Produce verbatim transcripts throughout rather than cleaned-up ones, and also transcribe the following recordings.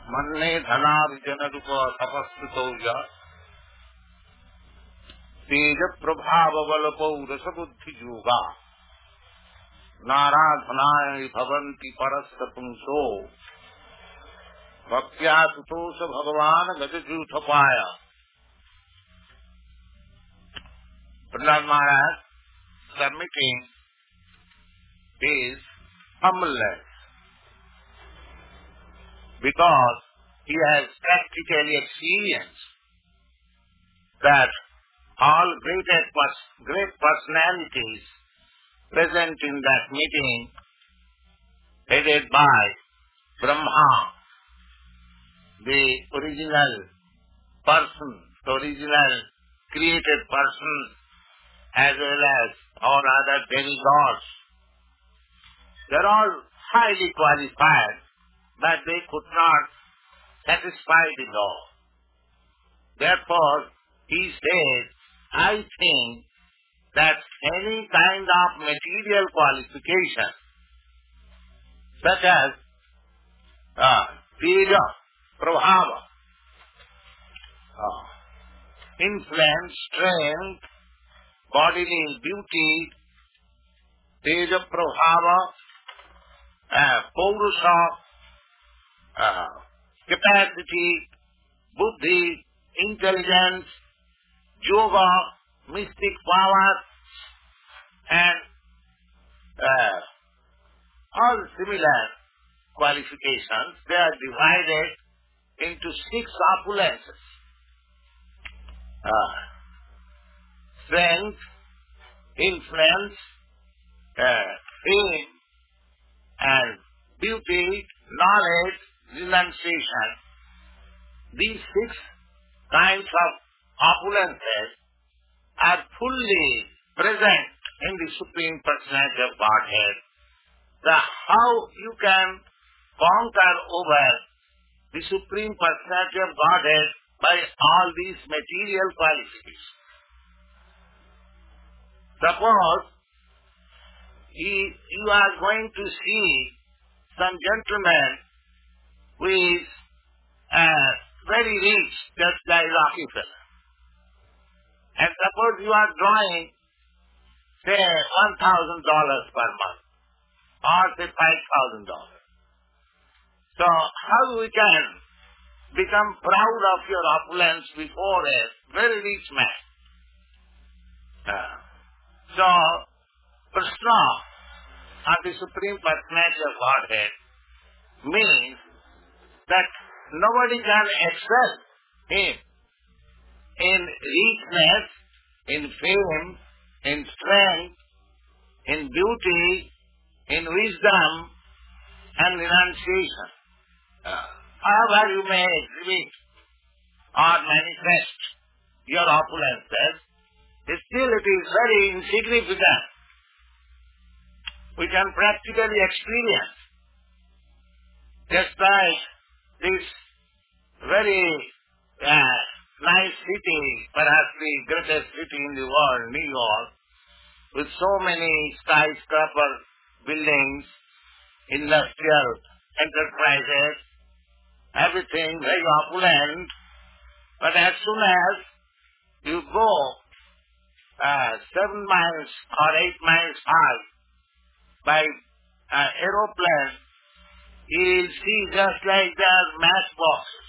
Manne dhanarjana rupa tapastutauja teja prabhava valapau rasa buddhi yoga naradhanaya bhavanti parasta punso bhaktya sutosha bhagavan gajajutapaya. Prahlad Maharaj submitting his humbleness because he has practically experienced that all great, great personalities present in that meeting, headed by Brahma, the original person, the original created person, as well as all other demigods, they are all highly qualified, but they could not satisfy the law. Therefore, he says, I think that any kind of material qualification, such as uh, teja, prabhava, uh, influence, strength, bodily beauty, teja, prabhava, uh, paurusha, uh, capacity, buddhi, intelligence, yoga, mystic power, and uh, all similar qualifications, they are divided into six opulences. Uh, strength, influence, uh, fame, and beauty, knowledge, renunciation. These six kinds of opulences are fully present in the Supreme Personality of Godhead. The how you can conquer over the Supreme Personality of Godhead by all these material qualifications. Suppose he, you are going to see some gentleman who is uh, very rich, just like Rockefeller. And suppose you are drawing, say, one thousand dollars per month, or say five thousand dollars. So, how we can become proud of your opulence before a very rich man? Uh, so, Krishna, or the Supreme Personality of Godhead, means that nobody can excel him in richness, in fame, in strength, in beauty, in wisdom, and renunciation. Uh, however you may exhibit or manifest your opulences, still it is very insignificant. We can practically experience, just like this very uh, nice city, perhaps the greatest city in the world, New York, with so many skyscraper buildings, industrial enterprises, everything very opulent, but as soon as you go uh, seven miles or eight miles high by uh, aeroplane, you will see just like the matchboxes.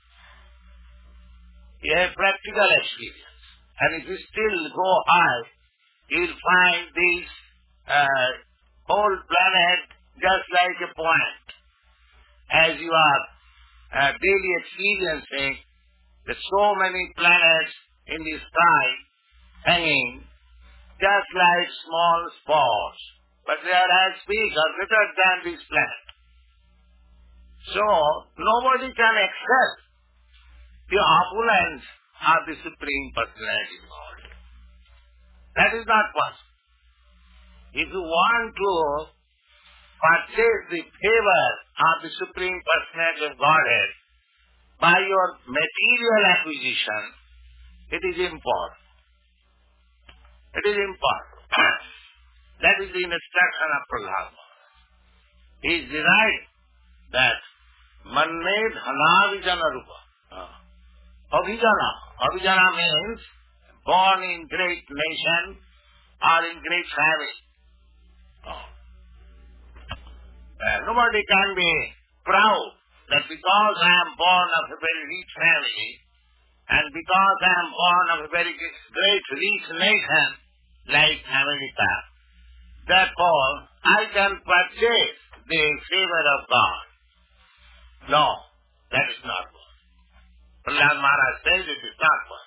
You have practical experience. And if you still go high, you will find this uh, whole planet just like a point. As you are uh, daily experiencing the so many planets in the sky hanging just like small spores. But they are as big or greater than this planet. So, nobody can excel the opulence of the Supreme Personality of Godhead. That is not possible. If you want to purchase the favor of the Supreme Personality of Godhead by your material acquisition, it is impossible. It is impossible. That is the instruction of Prahlad. He is denied that manne dhanavijana rupa. Avijana. Avijana means born in great nation or in great family. Uh, nobody can be proud that because I am born of a very rich family and because I am born of a very great rich nation like America, therefore I can purchase the favor of God. No, that is not good. Prahlad Maharaj says it is not good.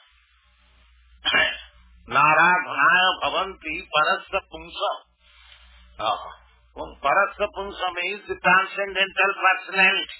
Naradhanaya bhavanti parasya pumsa. Parasya pumsa means the transcendental personality.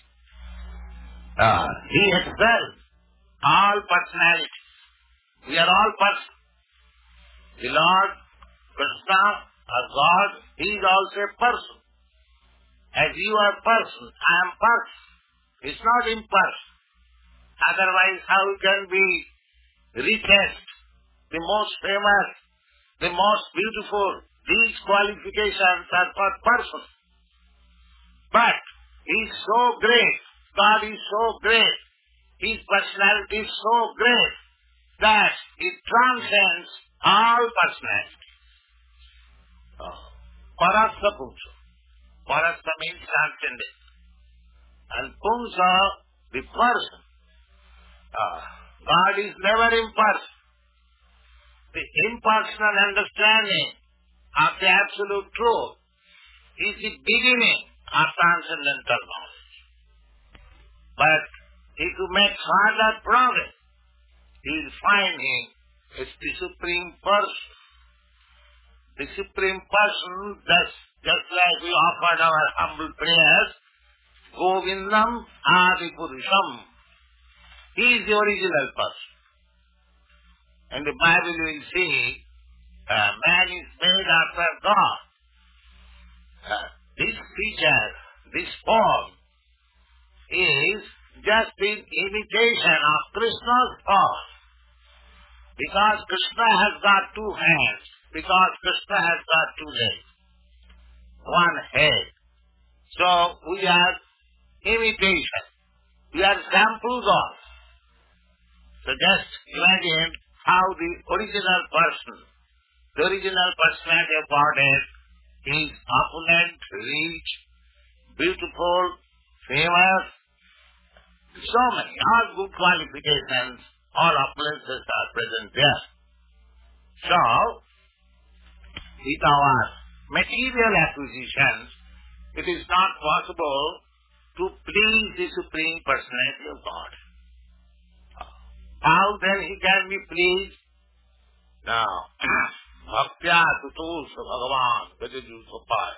Uh, he excels all personalities. We are all persons. The Lord, Krishna, or God, He is also a person. As you are person, I am person. It's not impersonal. Otherwise, how can be richest, the most famous, the most beautiful? These qualifications are for person. But He is so great. God is so great. His personality is so great that it transcends all personalities. Oh. Parasya Pumsa. Parasya means transcendent. And Pumsa, the person. Uh, God is never impersonal. The impersonal understanding of the absolute truth is the beginning of transcendental knowledge. But if you make further progress, you will find Him as the Supreme Person. The Supreme Person, just, just like we offered our humble prayers, Govindam Adi Purusham. He is the original person. In the Bible you will see, uh, man is made after God. Uh, this feature, this form, is just in imitation of Krishna's form. Because Krishna has got two hands, because Krishna has got two legs, one head. So we are imitation. We are samples of. So just imagine how the original person, the original personality of Godhead is opulent, rich, beautiful, famous, so many, all good qualifications, all opulences are present there. So, with our material acquisitions, it is not possible to please the Supreme Personality of God. How then He can be pleased? Now, Bhaktya Tutus Bhagavan Gajaju Sopai.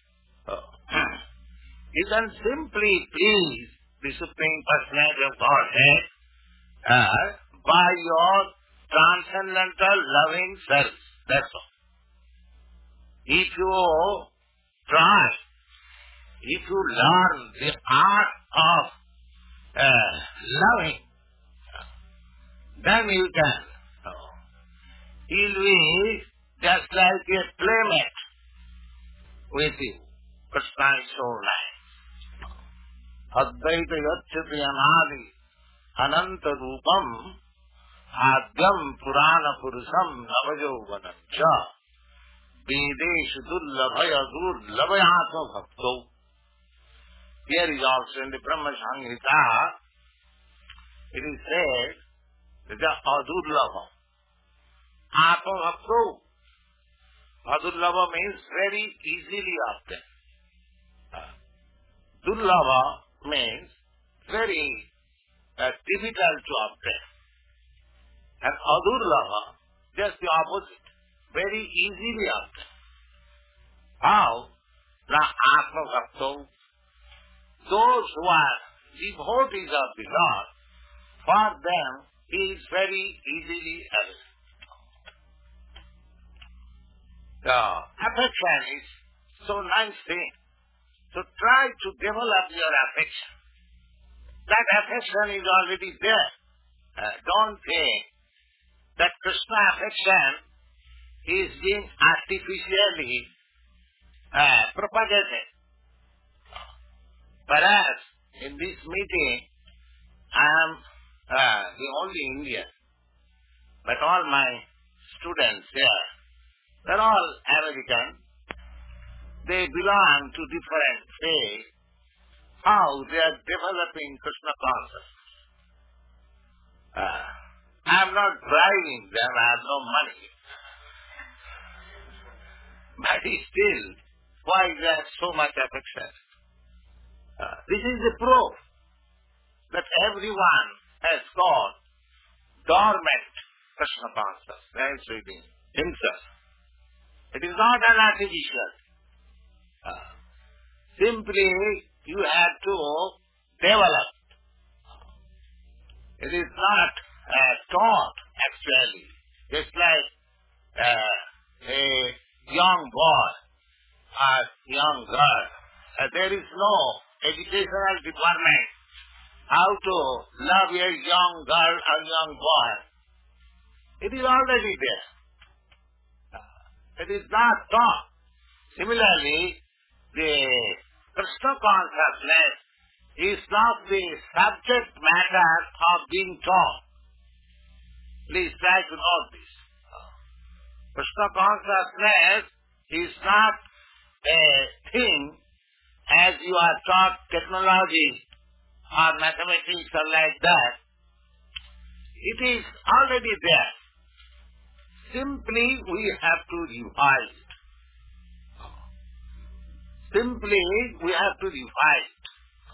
You can simply please the Supreme Personality of Godhead uh, by your transcendental loving service. That's all. If you try, if you learn the art of uh, loving, then you can. He will be just like a playmate with you. Krishna is so nice. Advaita yacchati anadi ananta rupam adyam purana purusam navajovanam cha vedeshu dullabhaya durlabhayatma bhakto. Here is also in the Brahma Samhita, it is said that the adurlabha. Atma bhakto. Adurlabha means very easily obtained. Durlabha means very uh, difficult to obtain. And adurlabha, just the opposite, very easily obtained. How? Na atma bhakto. Those who are devotees of the Lord, for them He is very easily available. The affection is so nice thing. So try to develop your affection. That affection is already there. Uh, don't think that Krishna affection is being artificially uh, propagated. Whereas in this meeting, I am uh, the only Indian, but all my students here, they're all American. They belong to different faiths. How they are developing Krishna consciousness. Uh, I am not bribing them, I have no money. But still, why they have so much affection? Uh, this is the proof that everyone has got dormant Krishna consciousness within himself. It is not an artificial. Uh, simply, you have to develop. It is not uh, taught, actually. Just like uh, a young boy or young girl. Uh, there is no educational department how to love a young girl or young boy. It is already there. Uh, it is not taught. Similarly, the Krishna consciousness is not the subject matter of being taught. Please try to know this. Krishna consciousness is not a thing as you are taught technology or mathematics or like that. It is already there. Simply we have to revise it. Simply we have to revise it.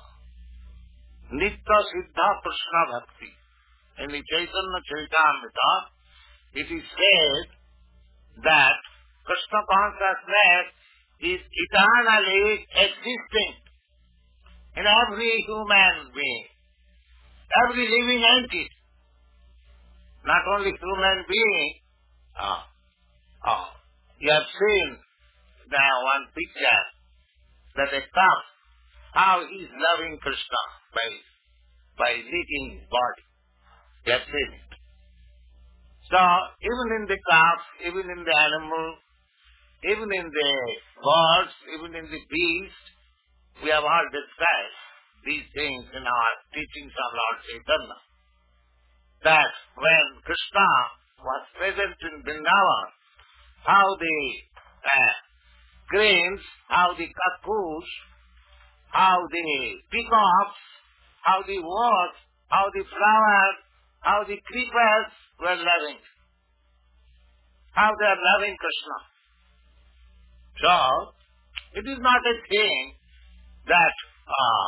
Nitya Siddha Krishna Bhakti. In the Chaitanya Charitamrita, it is said that Krishna consciousness is eternally existing in every human being, every living entity. Not only human being. Oh, oh, you have seen the one picture that a calf, how he is loving Krishna by, by licking his body. You have seen it. So, even in the calf, even in the animal, even in the birds, even in the beast, we have all discussed these things in our teachings of Lord Chaitanya. That when Krishna was present in Vrindavan, how the uh, cranes, how the cuckoos, how the peacocks, how the wasps, how the flowers, how the creepers were loving. How they are loving Krishna. So, it is not a thing that uh,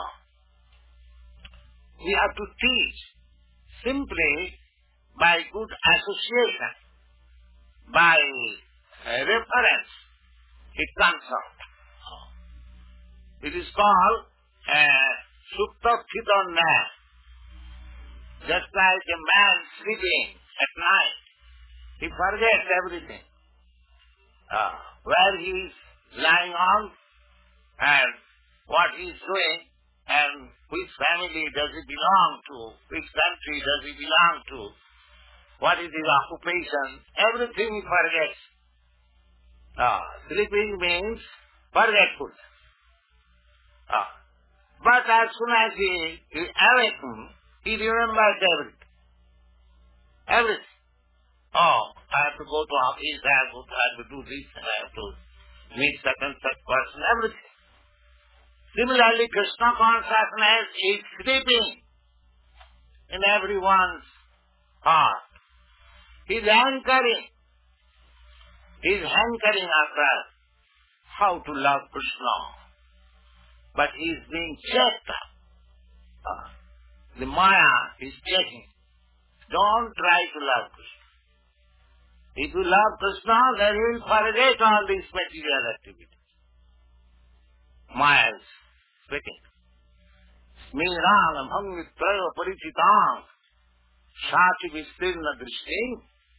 we have to teach simply by good association, by uh, reference. It comes out. It is called uh, Supta Sthita nap. Just like a man sleeping at night, he forgets everything. Uh, where he is lying on and what he is doing and which family does he belong to, which country does he belong to, what is his occupation, everything he forgets. Uh, sleeping means forgetfulness. Uh, but as soon as he, he awakens, he remembers everything. Everything. Oh, I have to go to office, I have to, I have to do this, I have to meet such and such person, everything. Similarly, Krishna consciousness is sleeping in everyone's heart. He is hankering. He is hankering after how to love Krishna. But he is being checked. Uh, the Maya is checking. Don't try to love Krishna. If you love Krishna, then you will forget all these material activities. Maya is speaking. Smirana bhangitraya parichitang shati vistirna drishti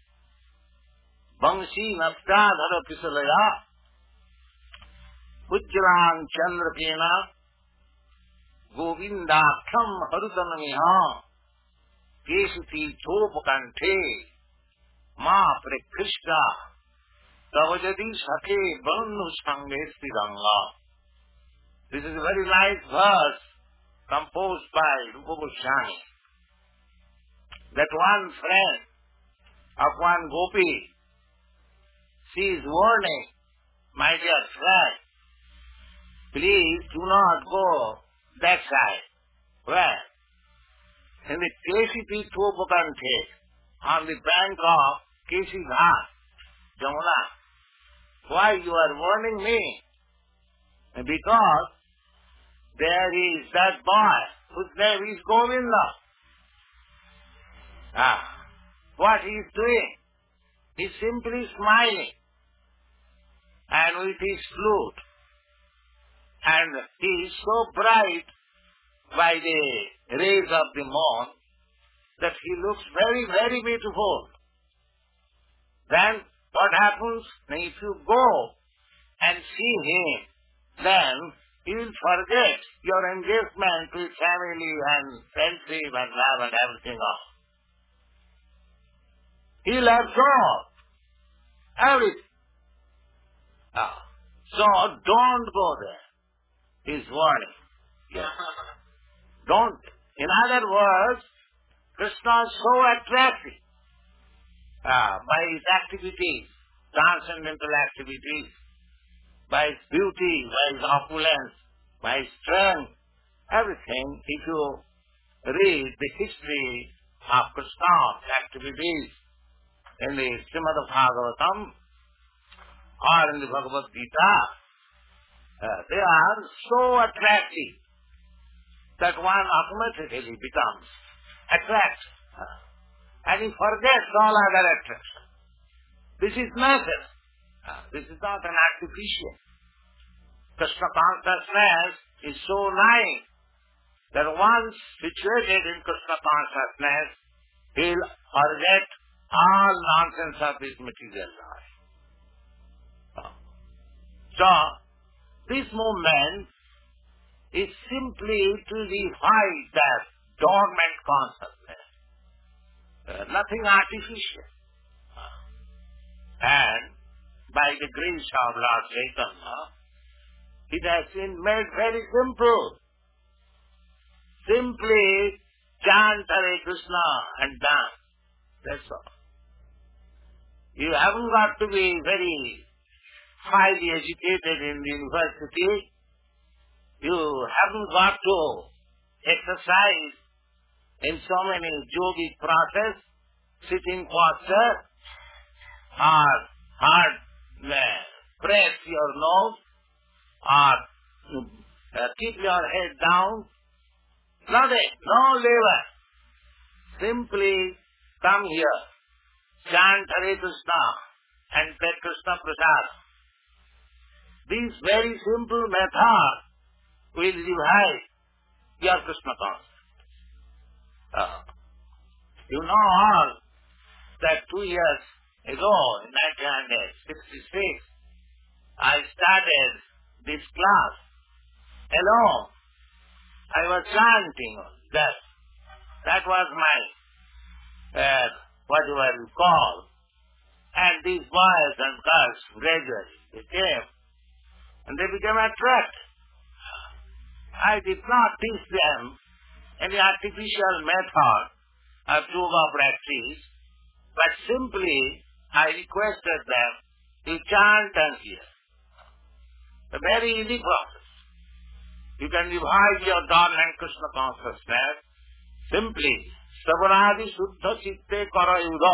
bangsi naptadhara pisalaya ujjalan chandrapena govindaksham harutanamiha kesati chopakanthe ma prekrishta tavajadi sakhe bandhu sanghe stiranga. This is a very nice verse composed by Rupa Goswami, that one friend of one gopi, she is warning, my dear friend, please do not go that side. Where? In the Keshi Topakante, on the bank of Keshi Ghat, Jamuna. Why you are warning me? Because there is that boy whose name is Govinda. Ah, what he is doing? He is simply smiling and with his flute. And he is so bright by the rays of the moon that he looks very, very beautiful. Then what happens? If you go and see him, then you will forget your engagement with family and friendship and love and everything else. He lets go everything. Ah. So don't go there. He's warning. Yes. Don't. In other words, Krishna is so attractive ah, by his activities, transcendental activities, by his beauty, by his opulence, by his strength, everything. If you read the history of Krishna's activities in the Srimad Bhagavatam or in the Bhagavad Gita, uh, they are so attractive that one automatically becomes attracted. Uh, and he forgets all other attraction. This is matter. Uh, this is not an artificial. Krishna consciousness is so nice that once situated in Krishna consciousness, he'll forget all nonsense of his material life. Uh, so, this movement is simply to revive that dormant consciousness. Uh, nothing artificial. Uh, and by the grace of Lord Chaitanya, it has been made very simple. Simply chant Hare Krishna and dance. That's all. You haven't got to be very highly educated in the university. You haven't got to exercise in so many yogic process, sitting posture, or hard uh, press your nose, or uh, keep your head down. Nothing, no labor. Simply come here, chant Hare Krishna and take Krishna Prasad. This very simple method will revive your Krishna consciousness. Uh, you know all that two years ago, in nineteen sixty-six, I started this class alone. I was chanting that. That was my, uh, whatever you call. And these boys and girls gradually, they came and they became attracted. I did not teach them any artificial method of yoga practice, but simply I requested them to chant and hear. A very easy process. You can revive your dormant Krishna consciousness simply. Savaradi Suddha Chitte Kara Yuda.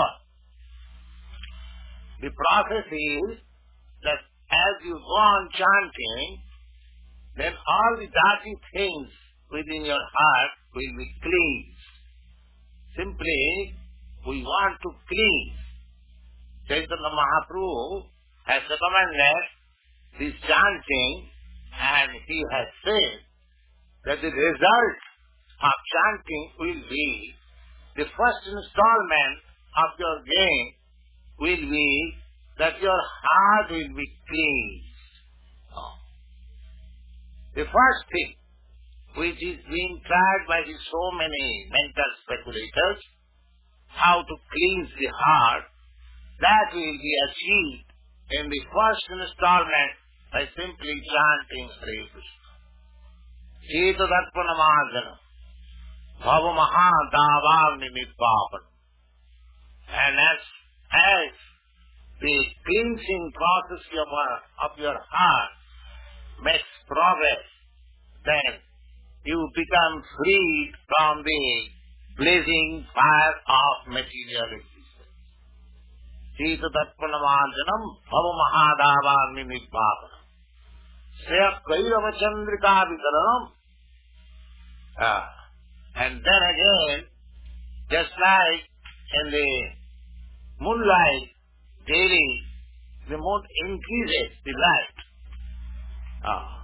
The process is that as you go on chanting, then all the dirty things within your heart will be cleansed. Simply, we want to cleanse. Chaitanya Mahaprabhu has recommended this chanting, and he has said that the result of chanting will be, the first installment of your gain will be that your heart will be cleansed. Oh. The first thing which is being tried by the so many mental speculators, how to cleanse the heart, that will be achieved in the first installment by simply chanting Hare Krishna. Cheta Darpanamarjana, Bhava Mahadavagni Nipapana. And as, as the cleansing process of, of your heart makes progress, then you become freed from the blazing fire of material existence. Cheta Darpanamarjanam Bhava Mahadavagni Nipapana. Sreya Kairava Chandrika Vitaranam. Ah. And then again, just like in the moonlight, daily, the moon increases the light. Ah.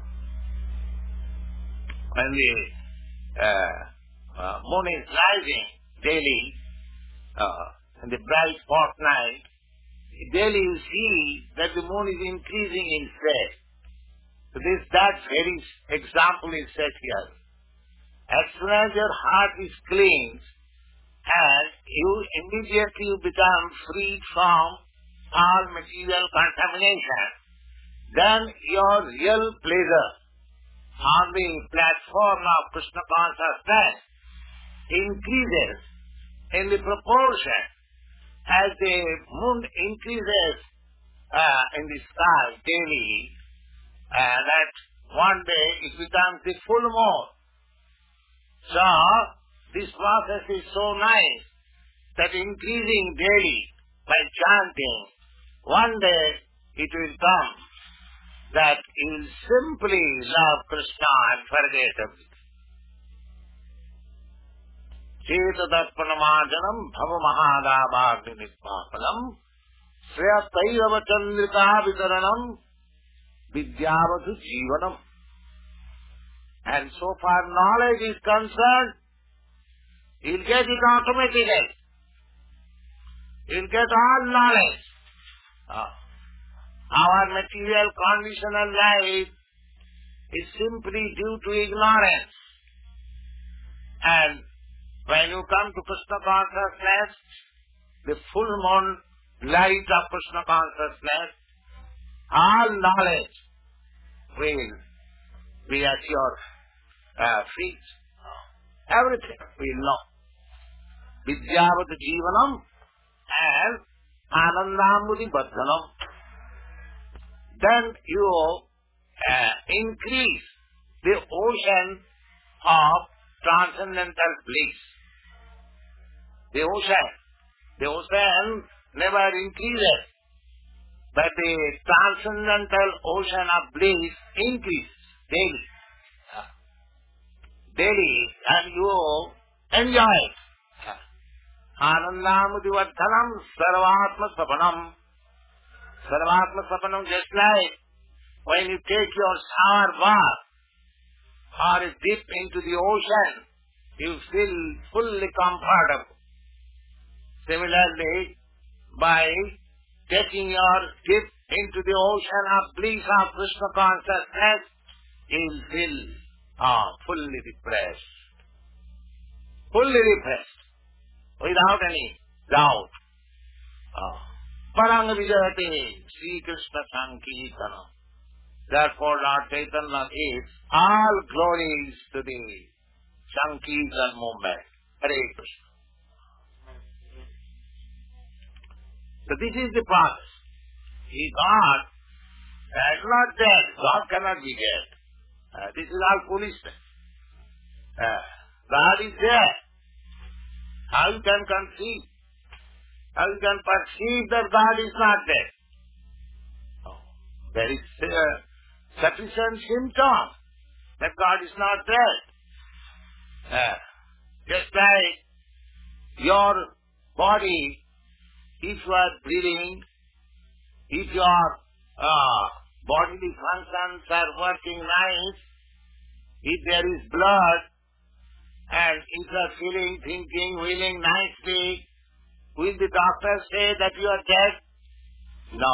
When the uh, uh, moon is rising daily, uh, in the bright fortnight, daily you see that the moon is increasing in strength. So this, that very example is set here. As soon as your heart is cleansed, and you immediately you become freed from all material contamination, then your real pleasure on the platform of Krishna consciousness increases in the proportion as the moon increases uh, in the sky daily, and that one day it becomes the full moon. So, this process is so nice that increasing daily by chanting, one day it will come that you will simply love Krishna and forget everything. Cheta Darpanamarjanam Bhava Mahadavagni Nippapanam Sreya Kairava Chandrika Vitaranam Vidyavadhu Jivanam. And so far knowledge is concerned, you'll get it automatically. You'll get all knowledge. Uh, our material conditional life is simply due to ignorance. And when you come to Krishna consciousness, the full moon light of Krishna consciousness, all knowledge will be at your uh, feet. Everything will know. Vidyavadhu Jivanam and Anandamudi Baddhanam. Then you uh, increase the ocean of transcendental bliss. The ocean, the ocean never increases, but the transcendental ocean of bliss increases daily. Daily, and you enjoy it. Anandamudivardhanam Sarvatma Sapanam. Sarvatma Sapanam, just like when you take your shower bath or dip into the ocean, you feel fully comfortable. Similarly, by taking your dip into the ocean of bliss of Krishna consciousness, you will feel ah, fully refreshed. Fully refreshed. Without any doubt. Ah. Parang Vijayate Sri Krishna Sankirtana. Therefore Lord Chaitanya is all glories to the Sankirtan movement. Hare Krishna. So this is the process. He God is not dead. God cannot be dead. Uh, this is all foolishness. Uh, God is there. How you can conceive? How you can perceive that God is not there? Oh, there is uh, sufficient symptom that God is not there. Uh, just like your body, if you are breathing, if your uh, bodily functions are working nice, if there is blood, and if you are feeling, thinking, feeling nicely, will the doctor say that you are dead? No.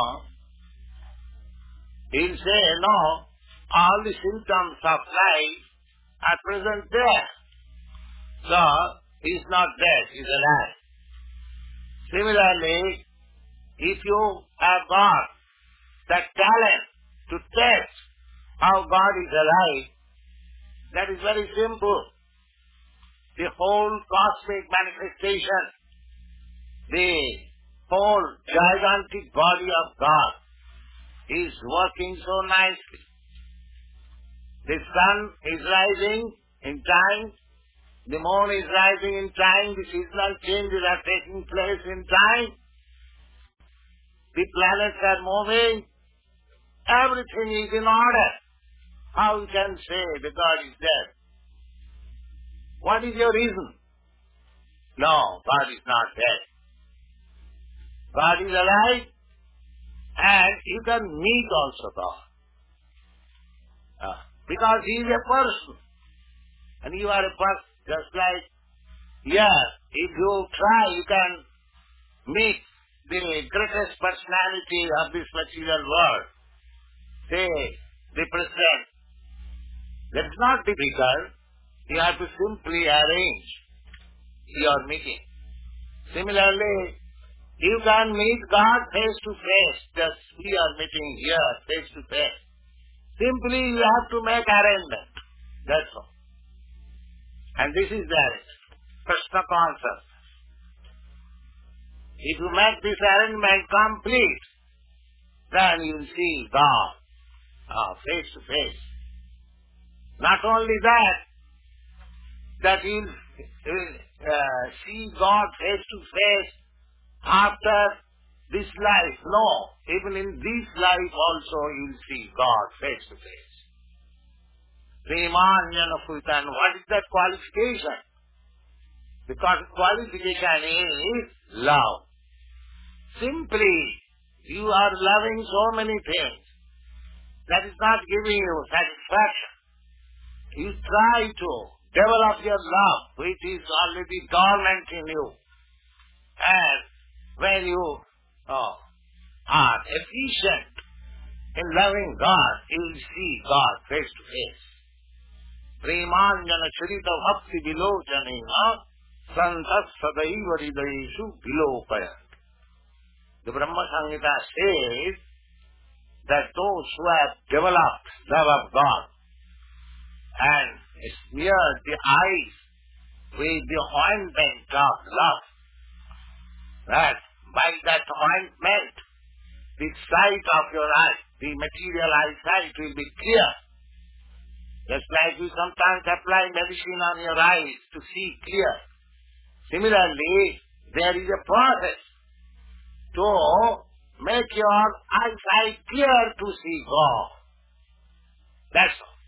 He will say, no, all the symptoms of life are present there. So, he is not dead, he is alive. Similarly, if you have got that talent to test how God is alive, That is very simple. The whole cosmic manifestation, the whole gigantic body of God is working so nicely. The sun is rising in time, the moon is rising in time, the seasonal changes are taking place in time, the planets are moving, everything is in order. How you can say the God is dead? What is your reason? No, God is not dead. God is alive, and you can meet also God. Uh, because He is a person, and you are a person, just like, yeah, if you try, you can meet the greatest personality of this material world. Say, the President. That's not difficult. You have to simply arrange your meeting. Similarly, you can meet God face to face, just we are meeting here face to face. Simply you have to make arrangement. That's all. And this is the arrangement. Krishna concept. If you make this arrangement complete, then you will see God uh, face to face. Not only that, that you will uh, see God face to face after this life. No, even in this life also you will see God face to face. Premanjana Futan, what is that qualification? Because qualification is love. Simply, you are loving so many things. That is not giving you satisfaction. You try to develop your love, which is already dormant in you. And when you oh, are efficient in loving God, you will see God face to face. Premanjana charita bhakti vilocanena santas sadaiva hridayeshu vilopayat. The Brahma Samhita says that those who have developed love of God and smeared the eyes with the ointment of love, that by that ointment, the sight of your eyes, the material eyesight will be clear. Just like you sometimes apply medicine on your eyes to see clear. Similarly, there is a process to make your eyesight clear to see God. That's all.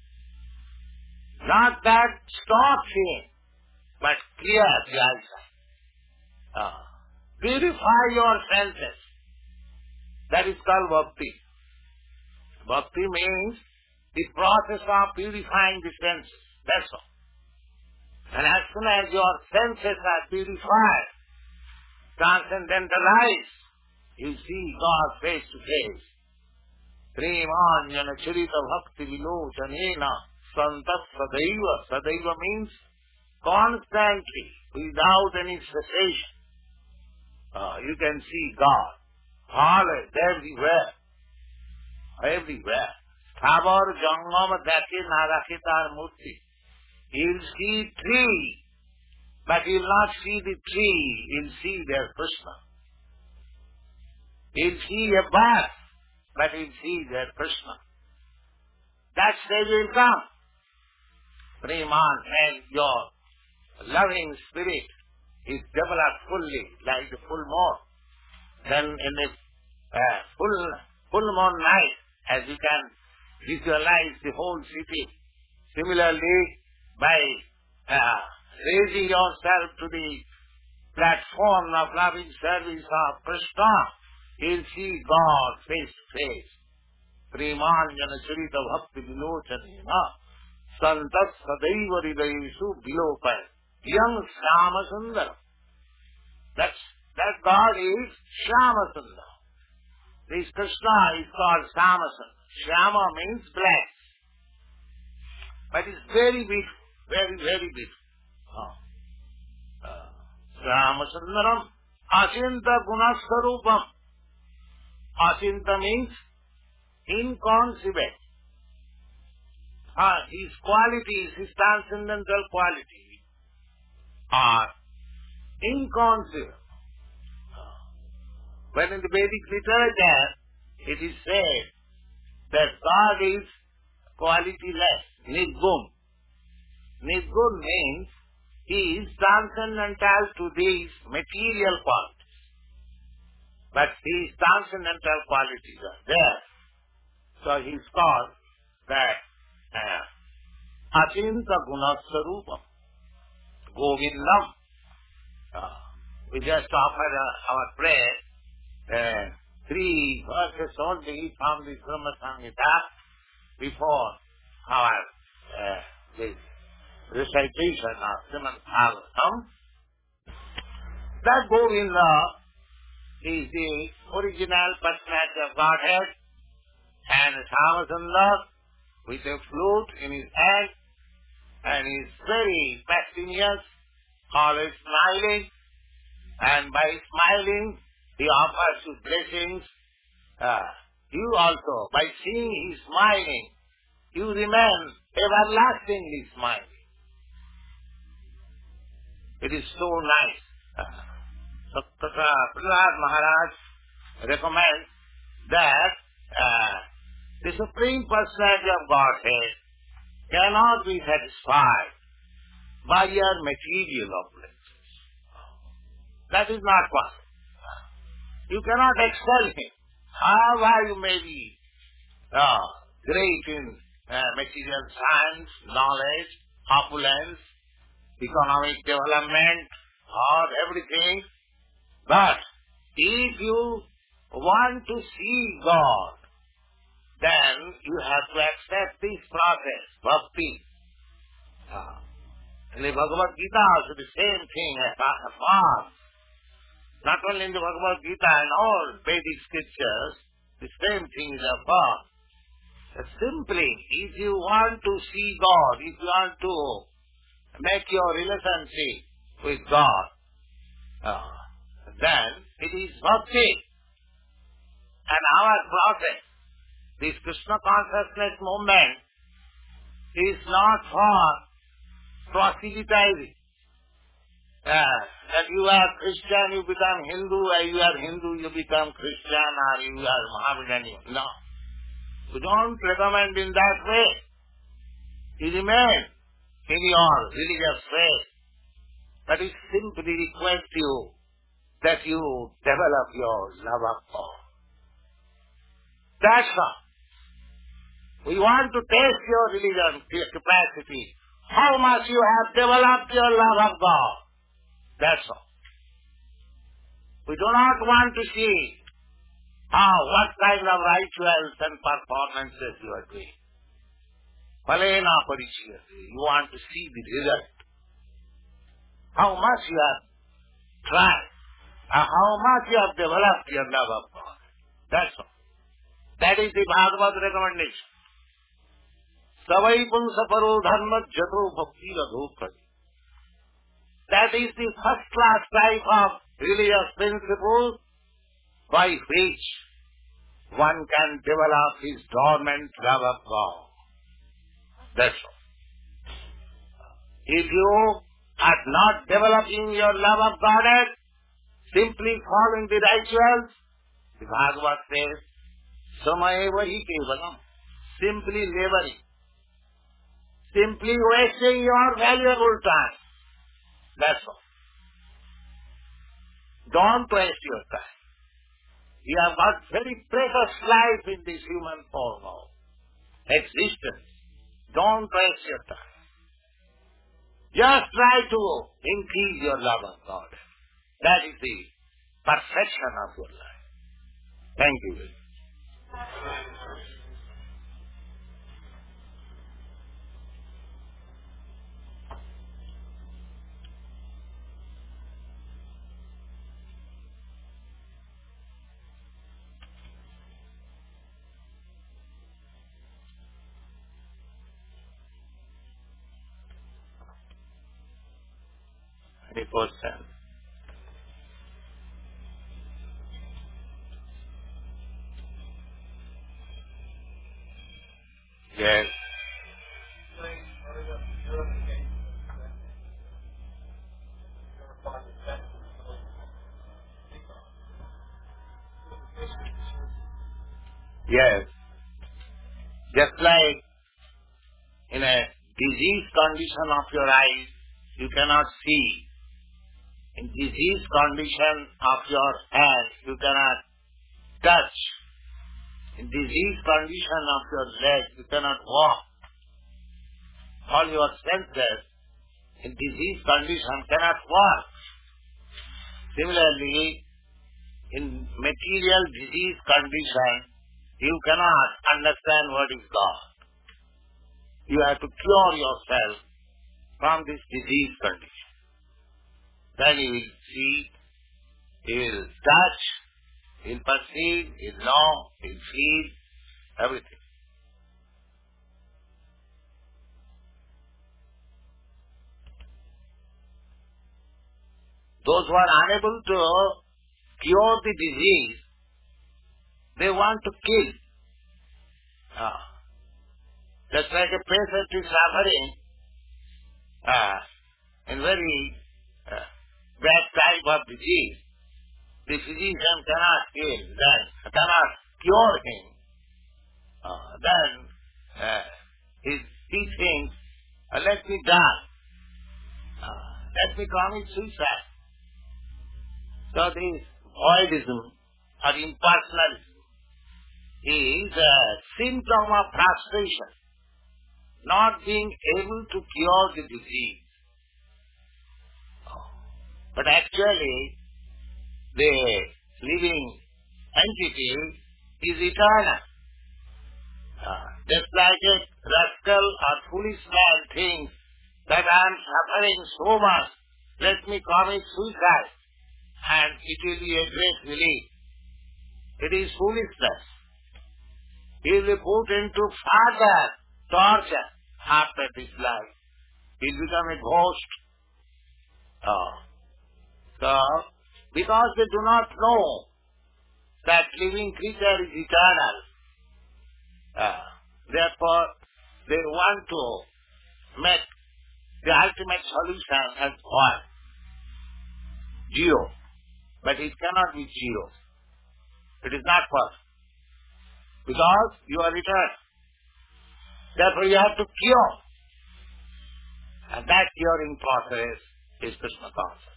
Not that stop seeing, but clear the eyesight. Uh, purify your senses. That is called bhakti. Bhakti means the process of purifying the senses. That's all. And as soon as your senses are purified, transcendentalized, you see God face to face. Premanjana charita bhakti vilochanena santas sadaiva. Sadaiva means constantly, without any cessation. Uh, you can see God. Always, everywhere. Everywhere. Thabar jangam dekhe na rakhe tar murti. You'll see tree, but you'll not see the tree. You'll see their Krishna. You'll see a bath, but you'll see their Krishna. That stage will come. Preman, and your loving spirit is developed fully, like the full moon. Then in the uh, full full moon night, as you can visualize the whole city. Similarly, by uh, raising yourself to the platform of loving service of Krishna, you'll see God face to face. Premanjana charita bhakti vilochanena santas sadaiva hridayeshu vilopayat. Young Shama Sundara. That's, that God is Shama Sundara. This Krishna is called Shama Sundara. Shama means black. But it's very beautiful. Very, very beautiful. Oh. Uh, Shama Sundaram Asinta Gunaswarupam. Asinta means inconceivable. uh, his qualities, his transcendental qualities are inconceivable. When in the Vedic literature it is said that God is qualityless, nirgun. Nirgun means he is transcendental to these material qualities. But these transcendental qualities are there. So he is called that uh, Achinta Gunasarupam, Govindam. Uh, we just offered uh, our prayer, uh, three verses only from the Brahma Samhita before our uh, this recitation of Srimad Bhagavatam. That Govinda is the original personality of Godhead, and Samasunda with a flute in his hand, and he is very fastidious, always smiling, and by smiling he offers you blessings. Uh, you also, by seeing he smiling, you remain everlastingly smiling. It is so nice. Uh, so Prahlad Maharaj recommends that uh, the Supreme Personality of Godhead cannot be satisfied by your material opulences. That is not possible. You cannot excel him. However you may be uh, great in uh, material science, knowledge, opulence, economic development, or everything, but if you want to see God, then you have to accept this process, bhakti. Uh, in the Bhagavad Gita also the same thing affirms. Not only in the Bhagavad Gita, in all Vedic scriptures, the same thing is affirmed. Uh, simply, if you want to see God, if you want to make your relationship with God, uh, then it is bhakti. And our process, this Krishna consciousness movement, is not for proselytizing. Uh, that you are Christian, you become Hindu, or you are Hindu, you become Christian, or you are Mohammedan. No. We don't recommend in that way. You remain in your religious faith. But we simply request you that you develop your love of God. That's all. We want to test your religion capacity. How much you have developed your love of God. That's all. We do not want to see how, what kind of rituals and performances you are doing. Palena parichyate. You want to see the result. How much you have tried. Uh, how much you have developed your love of God. That's all. That is the Bhagavad recommendation. Savai punsa paro dharma jato bhakti radhokati. That is the first class type of religious principle by which one can develop his dormant love of God. That's all. If you are not developing your love of God, simply following the rituals, the Bhagavad says, Samayeva hi kevalam, simply laboring, simply wasting your valuable time. That's all. Don't waste your time. You have got very precious life in this human form of existence. Don't waste your time. Just try to increase your love of God. That is the perfection of your life. Thank you very much. Any question? Yes. Yes. Just like in a disease condition of your eyes, you cannot see. In disease condition of your hand, you cannot touch. In disease condition of your leg, you cannot walk. All your senses in disease condition cannot work. Similarly, in material disease condition, you cannot understand what is God. You have to cure yourself from this disease condition. Then you will see, you will touch, you will perceive, you will know, you will feel, everything. Those who are unable to cure the disease, they want to kill. Ah. Just like a patient is suffering ah, in very uh, bad type of disease, the physician cannot heal, then cannot cure him. Uh, then uh, he, he thinks, uh, let me die, uh, let me commit suicide. So this voidism or impersonalism is a symptom of frustration, not being able to cure the disease. But actually, the living entity is eternal. Uh, just like a rascal or foolish man thinks that I am suffering so much, let me commit suicide and it will be a great relief. It is foolishness. He will be put into further torture after this life. He will become a ghost. Oh. So, because they do not know that living creature is eternal, uh, therefore they want to make the ultimate solution as one, zero. But it cannot be zero. It is not possible. Because you are eternal. Therefore you have to cure. And that curing process is Krishna consciousness.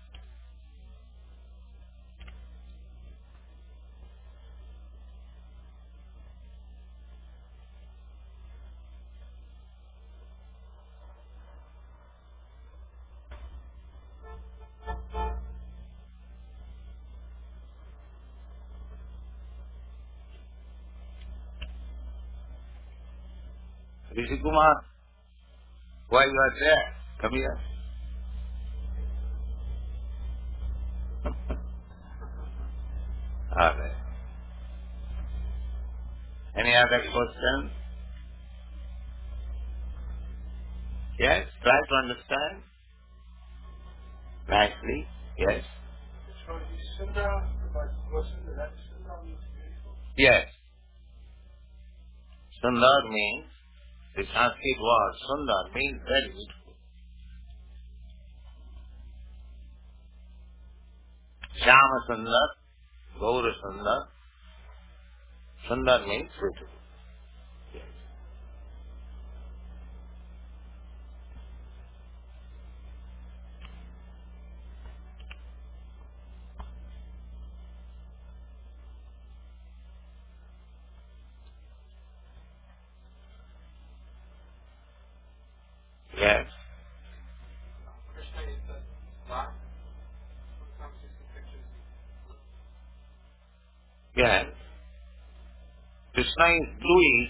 Rishi Kumar, why you are there? Come here. All right. Any other question? Yes? Try to understand. Nicely. Yes? Yes. Sundar means, the Sanskrit word Sundar means very beautiful. Shama Sundar, Gaura Sundar. Sundar means beautiful. Yes. Yes. Yes. Krishna is blue.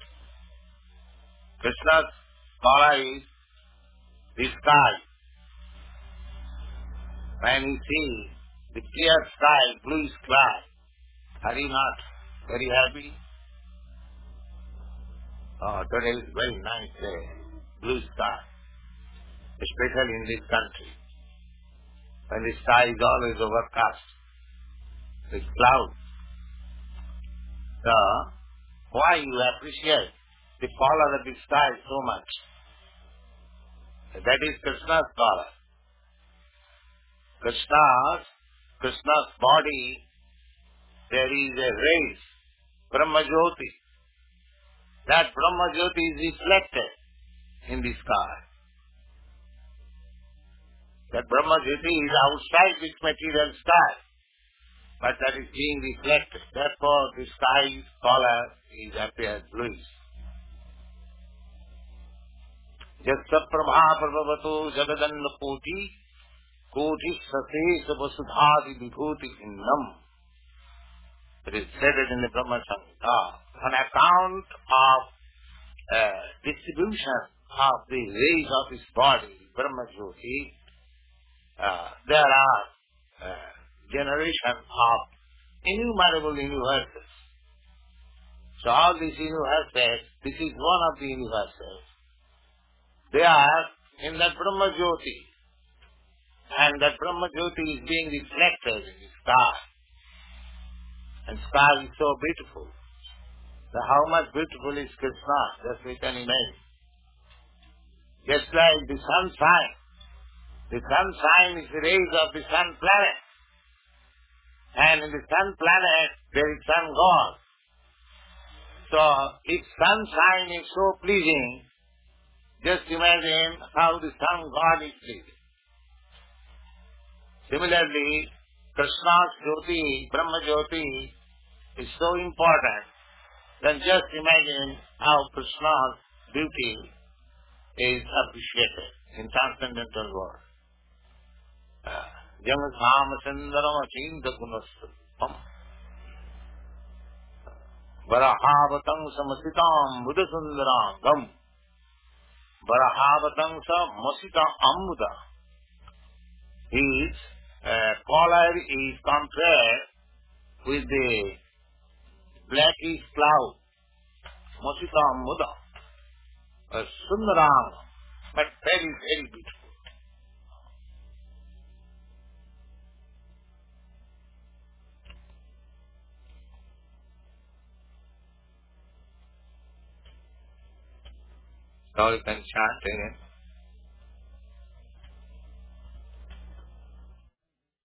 Krishna's color is the sky. When you see the clear sky, blue sky, are you not very happy? Oh, today is very nice day. Blue sky. Especially in this country. When the sky is always overcast with clouds. So, why you appreciate the color of the sky so much? That is Krishna's color. Krishna's, Krishna's body, there is a race Brahma Jyoti. That Brahma Jyoti is reflected in the sky. That Brahma Jyoti is outside this material sky, but that is being reflected. Therefore, the sky's color is appears bluish. Jasya prabha prabhavato jagadanna koti koti sasesa vasudhadi vibhuti innam. It is said in the Brahma Samhita, on account of uh, distribution of the rays of his body, Brahma Jyoti, uh, there are uh, generations of innumerable universes. So all these universes, this is one of the universes. They are in that Brahma Jyoti, and that Brahma Jyoti is being reflected in the sky. And sky is so beautiful. So how much beautiful is Krishna? Just we can imagine. Just like the sunshine. The sunshine is the rays of the sun planet. And in the sun planet there is sun god. So if sunshine is so pleasing, just imagine how the sun god is pleasing. Similarly, Krishna's Jyoti, Brahma Jyoti, is so important, then just imagine how Krishna's beauty is appreciated in transcendental world. Jam Sam Sundaram Achinta Gunastam Varahavatang Samasitam Buddha Sundaram Gam Varahavatang Samasita Ammuda. His uh, color is compared with the blackish cloud, Masita Ammuda, a Sundaram, but very, very beautiful. Now you can chant again.